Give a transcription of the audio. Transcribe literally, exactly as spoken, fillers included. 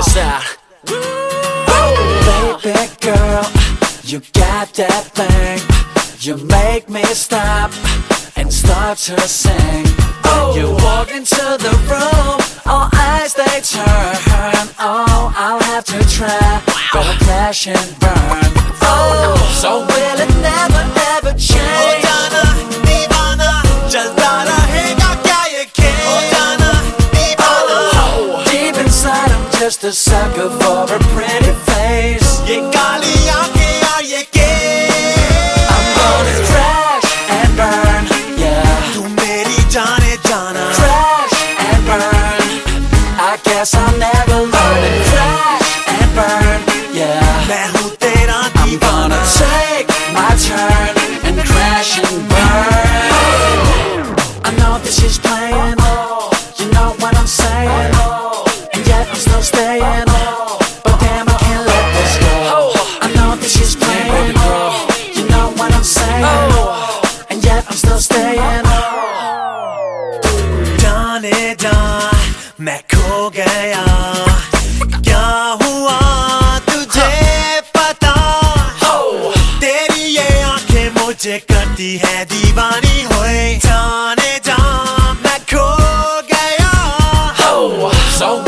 What's that? Baby girl, you got that thing. You make me stop and start to sing. When you walk into the room, all eyes they turn. Oh, I'll have to try, better crash and burn. Oh, so will it never ever change? Deep inside I'm just a sucker for a pretty face. I'm gonna crash and burn, yeah. Crash and burn, I guess I'll never learn to crash and burn, yeah. I'm gonna take my turn and crash and burn. I know this is playing, you know what I'm saying, and yet I'm still staying, but damn I can't let this go. I know this is playing, you know what I'm saying, and yet I'm still staying. मैं खो गया, क्या हुआ तुझे पता? तेरी ये आंखें मुझे करती है दीवानी होए, जाने जा मैं खो गया. So